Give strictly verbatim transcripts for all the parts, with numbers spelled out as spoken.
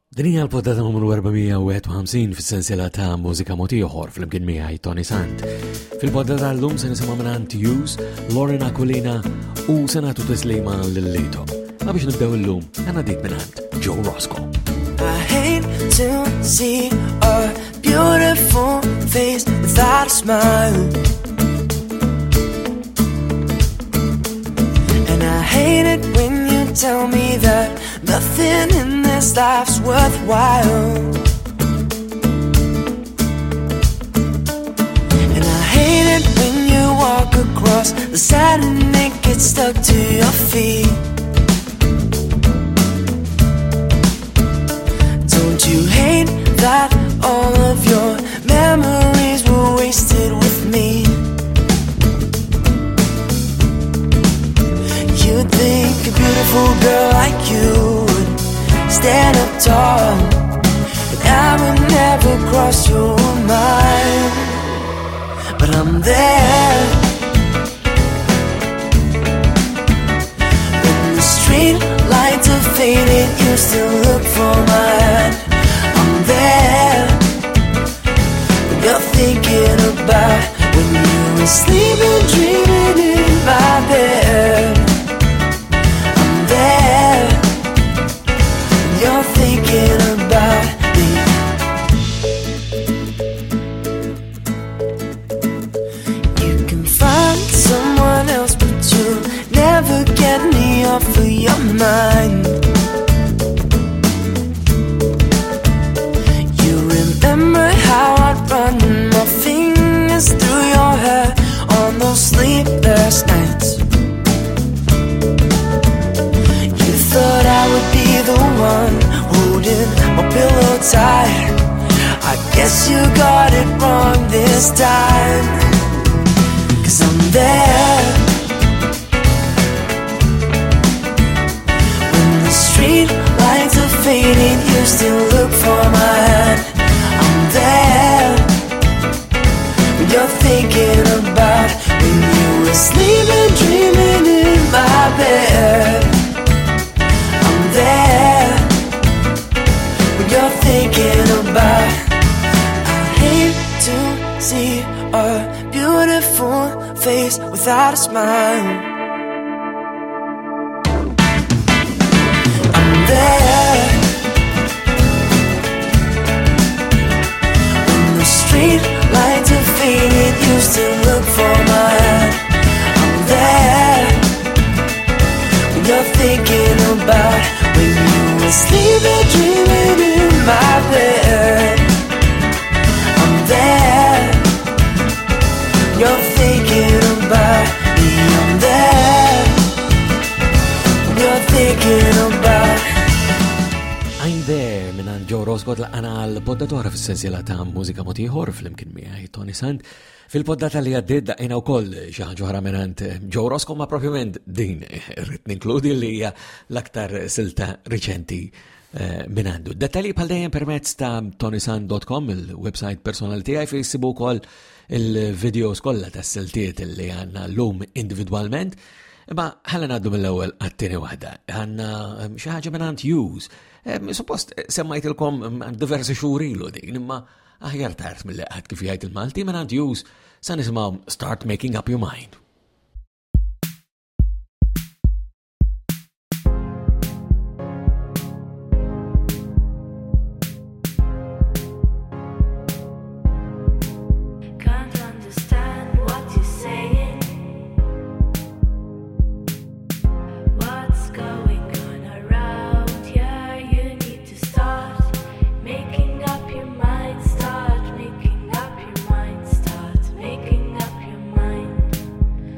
Din hija l-poddata numru erba'a wieħed u ħamsin fis-sensiela ta' mużika motiħor fl-imkien miegħi Tony Sant. Fil-poddata llum se nisimgħu mingħand Hughes, Lauren Aquilina u se nagħtu tislima lil-Lito. Ma biex nibdew illum għandna dik mingħand Joe Roscoe. I hate to see a beautiful face without a smile, and I hate it when you tell me that nothing in this life's worthwhile. And I hate it when you walk across the sand and it gets stuck to your feet. Don't you hate that all of your memories were wasted with me? You'd think a beautiful girl like you stand up tall, and I would never cross your mind, but I'm there. When the street lights are faded, you still look for my hand. I'm there. When you're thinking about when you were sleeping, dreaming in my bed. I'm there. You're thinking about me. You can find someone else, but you'll never get me off of your mind. You remember how I'd run my fingers through your hair on those sleepless nights. You thought I would be the one holding my pillow tight. I guess you got it wrong this time, 'cause I'm there. When the street lights are fading, you still look for my hand. I'm there. When you're thinking about when you were sleeping, dreaming in my bed. I'm there. When you're thinking about, I hate to see a beautiful face without a smile. I'm there. When the street lights are faded, you still look for my hand. I'm there. When you're thinking about when you were sleeping, dreaming in my bed. I'm there. You're thinking about me. I'm there. You're thinking about. I'm there mingħand Joe Roscoe laqana l-poddatora fis-sensiela ta' mużika motiħor fl-imkien miegħi Tony Sant. Fil-poddata li għaddit daqina wkoll xi ħaġa oħra mingħand Joe Roscoe, ma propjament din irrid ninkludi li hija l-aktar silta riċenti minn għandu. Dettalji bħal dejjem permezz ta' tonysant dot com, il-website personali tiegħi, fejn issibu wkoll il-videos kollha tas-siltiet li għandna llum individwalment. Imma ħalla ngħaddu mill-ewwel għat-tieni waħda. Għandna xi ħaġa mingħand Hughes. Suppost semmajtilkom diversi xhur ilu din, imma aħjar tard mill qatt kif jgħid il-Malti mingħand Hughes sa nisimgħu Start Making Up Your Mind. Start making up your mind.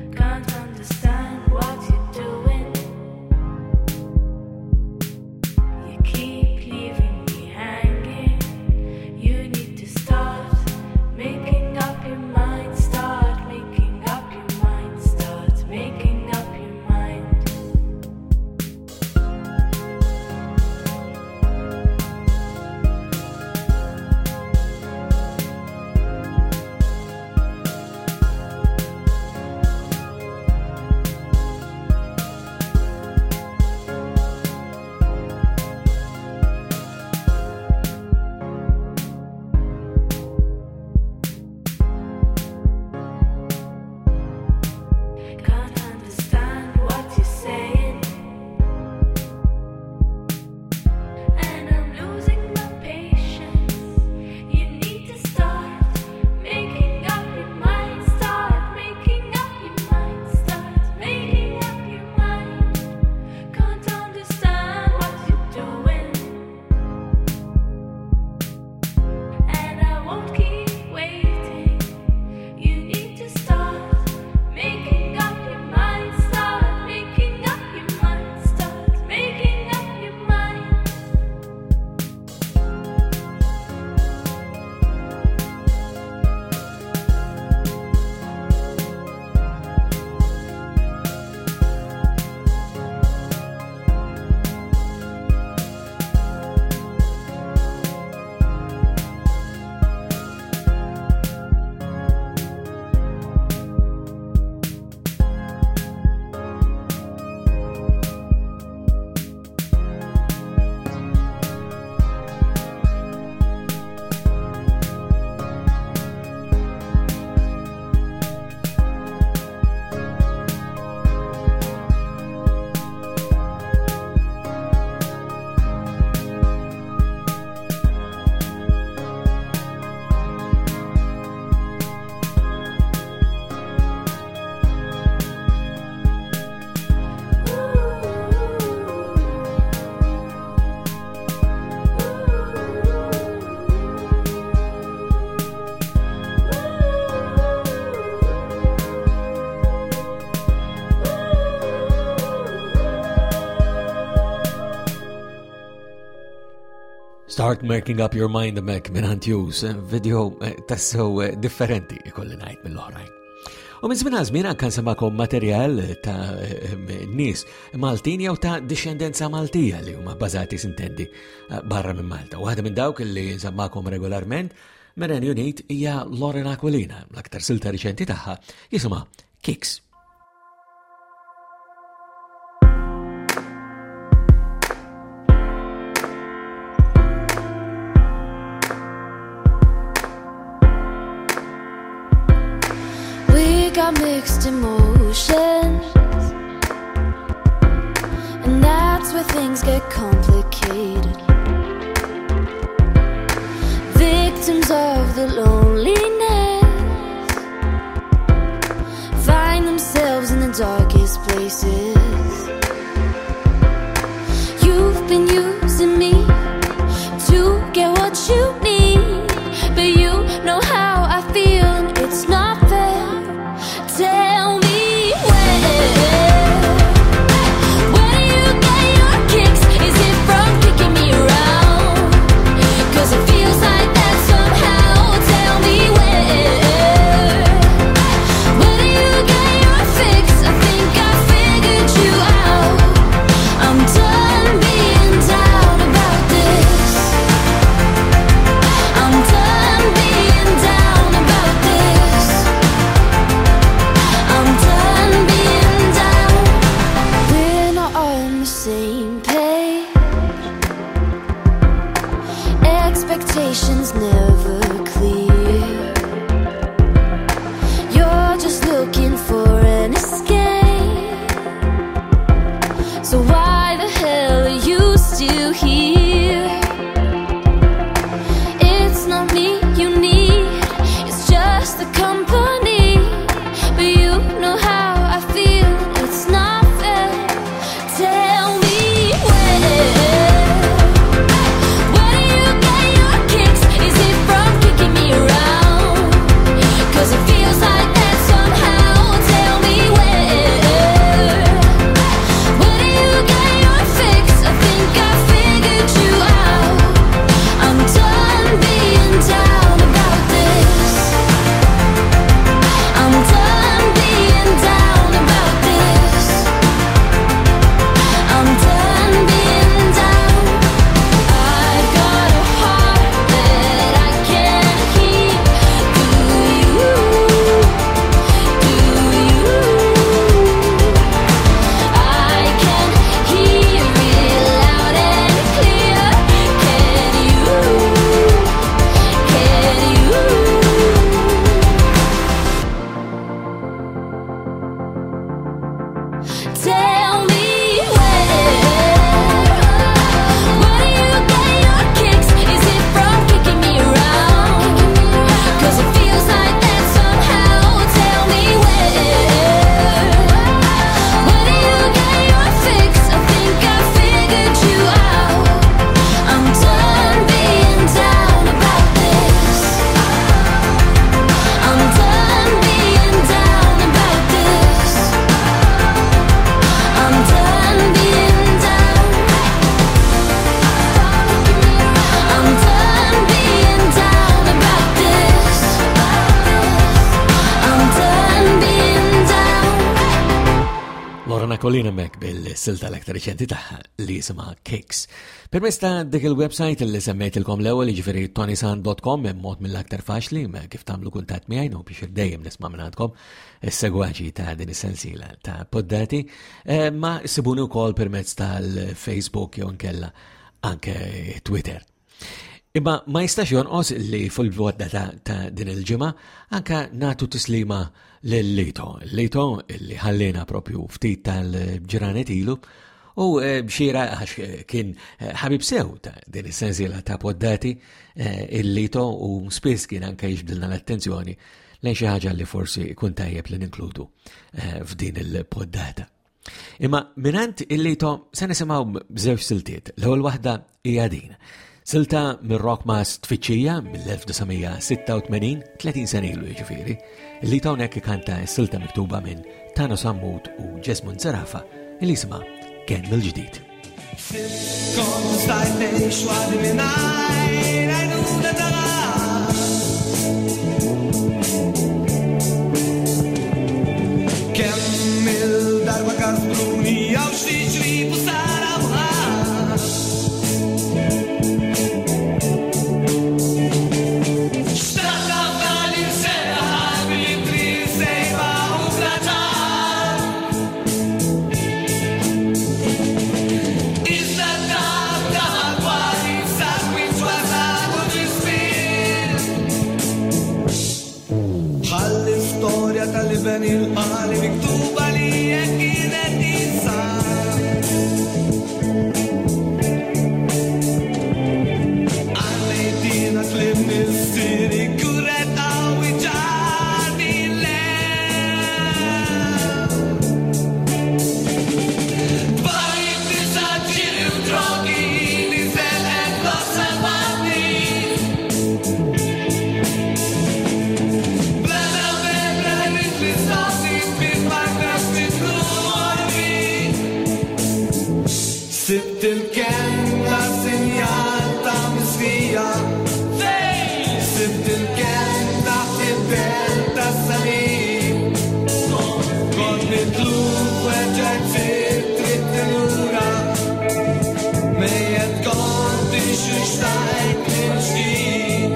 Start Making Up Your Mind Mek minn Antjus, video tassew differenti kolli ngħid mill-oħrajn. U minn żmien żmien anke nsemmakom materjal ta' nies Maltin jew ta' discendenza Maltija li huma bbażati sintendi barra minn Malta. Waħda minn dawk li nsemmakom regolarment mir-Renju Unit hija Lauren Aquilina, l-aktar silta riċenti tagħha jisimha Kicks. Got mixed emotions, and that's where things get complicated. Victims of the loneliness find themselves in the darkest places. You've been using me to get what you need, but you know how I feel and it's not fair. Tell me where, where do you get your kicks? Is it from kicking me around? 'Cause it feels like that somehow. Tell me where, where do you get your fix? I think I figured you out. I'm done being down about this. I'm done being down about this. I'm done being down. We're not on the same page. Expectations never clear. You're just looking for an escape. So why the hell are you still here? It's not me you need, it's just the company. But you know how I feel, it's not fair. Tell me where, where do you get your kicks? Is it from kicking me around? 'Cause it feels like that somehow. Tell me where, where do you get your fix? I think I figured you out. I'm done being down about this. I'm done being down about this. I'm done being down. I've got a heart that I can't keep. Do you? Do you? I can hear it loud and clear. Can you? Can you? Tell me where, where do you get your kicks? Is it from kicking me around? 'Cause it feels like that somehow. Tell me where, where do you get your fix? I think I figured you out. I'm done being down about this. I'm done being down about this. I'm done being down. I'm done being down about this. I'm done being down. Lauren Aquilina mek bil-silta l-aktar riċenti tagħha li jisimha Kicks. Permezz ta' dik il-website li semmejtilkom l-ewwel jiġifieri tonysand dot com hemm mod mill-aktar faċli ma kif tagħmlu kuntatt miegħi u biex dejjem nisma' minn għandkom is-segwaċi ta' din is-sensiela ta' poddati, eh, ma ssibuni wkoll permezz tal-Facebook jew nkella anke Twitter. Imma ma jistax jonqos li fil-vodda ta', ta din il-ġimgħa anke nagħtu tislima lil Lito. Lito li ħallina propju ftit tal-ġranet ilu u bxira għax kien ħabib sew ta' din is-sensiela ta' poddati il-Lito u spiss kien anke jiġbdilna l-attenzjoni lejn xi ħaġa li forsi kun tajjeb li ninkludu f'din il-poddata. Imma minant il-Lito se nisimgħu b'żewġ siltiet. L-ewwel waħda hija din. Silta mir-rock mas tfittxija mill-elf-tisa-sitta-u-tmenin, tletin sena ilu jiġifieri, li hawnhekk kanta s-silta miktuba minn Tano Sammut u Jesmond Zarafa li jisimha Kien mill-ġdid. Kon stajt nej xwadi minnaj Rajnuna taħ Kemm il-darba kasbruni Għaw xtiġri busara bħal Xtaqqa bħali msera Ħabibri sejba u traċar Iżda tab taħal kwali Sakwi ċwazak u ġisfir Bħal-istoria tal-liben il-qali Miktuba li jek kienet insa Għallejtina tlib nissiri Kuret għawi ġardi l-lem Barik nisaġġiri u drogi Li selqet l-osservati Blada bebra ritli stati Bil-markas titlu Sibt il-kenna sinjal ta' misfija Sibt il-kenna fil-bel ta' salim Kont nitlu weġġajt fit-trit l-ura Mejjed konti xuxtajt l-ġdid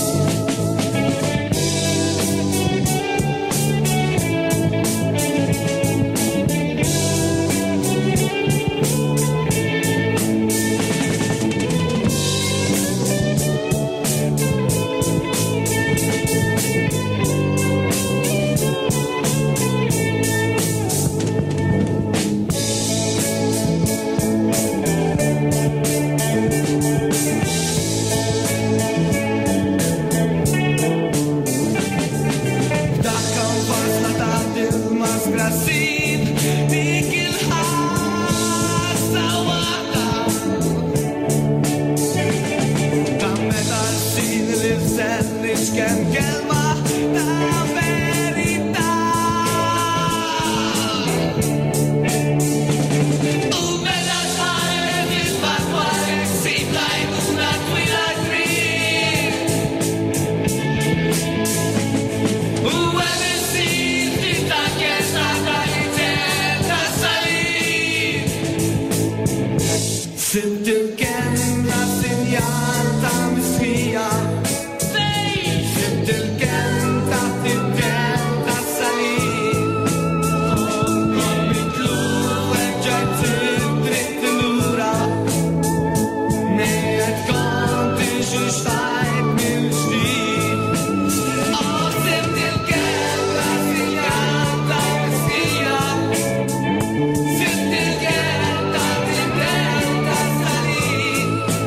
Dakka u fasla taħt il-maskra sin Dik il-ħassa waħda Ta' meta sin li f'senni x'kem kelma ta' verità U meta tħaret il-fatwarek sib lajnuna twila trid U għem il-sir tita kesta ta' jitel ta' salir Sibt il-kenna sinjal ta' misfija Sibt il-kenna titel ta' salir Kon mitlu weġġajt il-dritt l-ura Nejjed konti xuxtajt mill-ġdid Oh, sibt il-kenna sinjal ta' misfija Sibt il-kenna titel ta' salir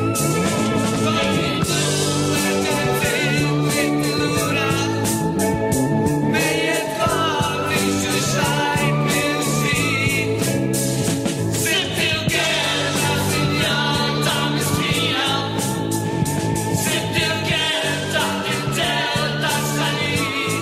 Kon mitlu weġġajt il-dritt l-ura Nejjed konti xuxtajt mill-ġdid Sibt il-kenna sinjal ta' misfija Sibt il-kenna titel ta' salir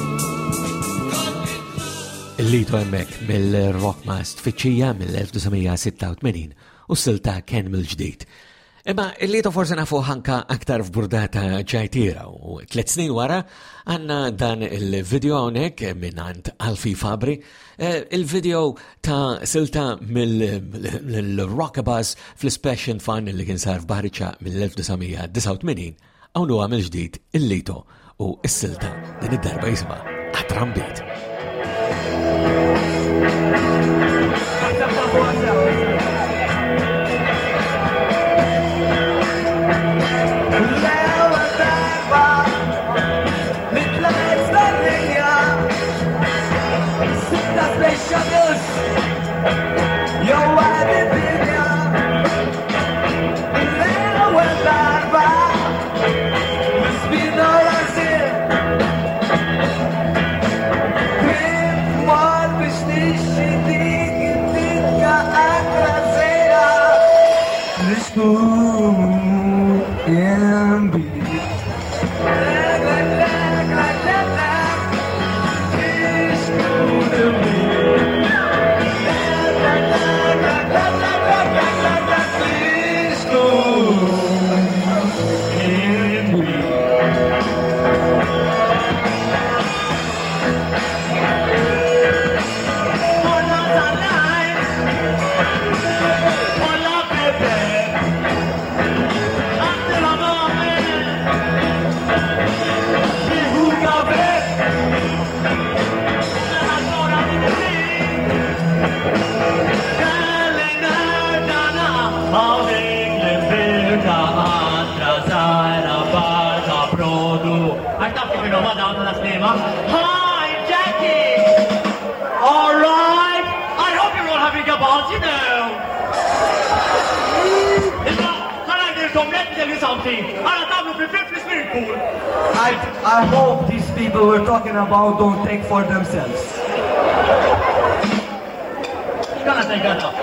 Kon mitlu Il-litu hemmhekk mill-Rockmast fiċċija mill-1986 u s-silta kien mill-ġdid. Imma il-litu forse nafu ħanka aktar f'burdata ċajtira u tliet snin wara għandna dan il-video hawnhekk minnant Alfie Fabri, eh, il-video ta' silta mill-Rockabuzz fl-Special Fun li kien sar f'Bariċa mill-1989 hawn huwa mill-ġdid il-litu u s-silta din id-darba jisma' Għat-Trambiet. Bit mor biex nixxi dik id-dinja Hi, Jackie! All right! I hope you're all having a ball, you know! Can I get some let me tell you something? I thought it would be fifty swimming pool. I, I hope these people we're talking about don't take for themselves. Gonna take that up.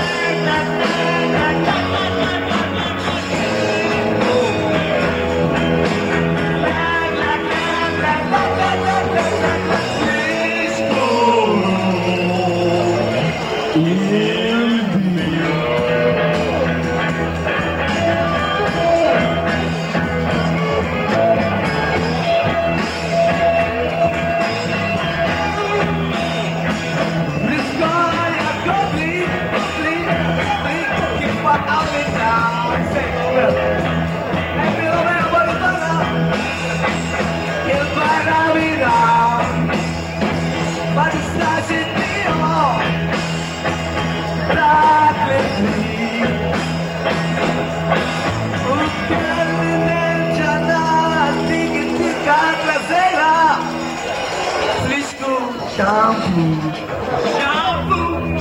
Shampoo. Shampoo,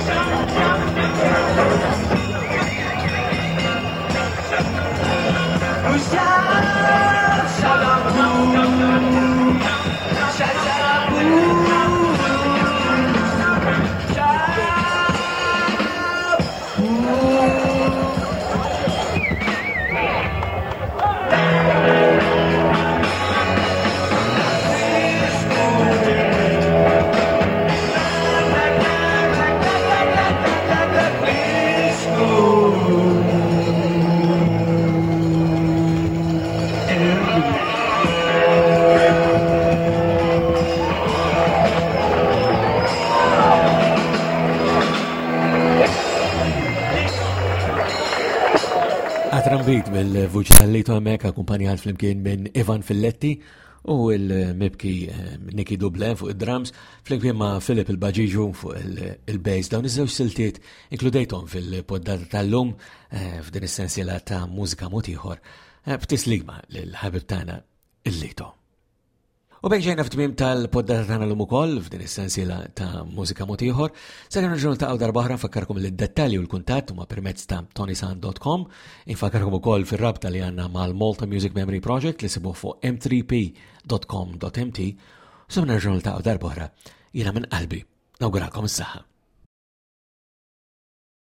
Trambit mill-vuċi tal-Lito Hemmhekk akkumpanjat flimkien minn Ivan Filletti u l-mibki Nicky Duble fuq id-drums flimkien ma' Filip il-Baġiġu fuq il-bass. Dawn iż-żewġ siltiet inkludejthom fil-poddata tal-lum f'din is-sensiela ta' mużika mod ieħor b'tislima lill-ħabib tagħna il-Lito. U bejn ġejna f'tmiem tal-poddata tagħna l-lum ukoll f'din is-sensiela ta' mużika mod ieħor, se nerġgħu niltaqgħu darba oħra nfakkarkom li d-dettalji u l-kuntatt huma permezz ta' tonisan dot com, infakkarkom ukoll fir-rabta li għandna mal-Malta Music Memory Project li sibuh fuq m three p dot com dot m t, u se nerġgħu niltaqgħu darba oħra jiena minn qalbi nawguralkom is-saħħa.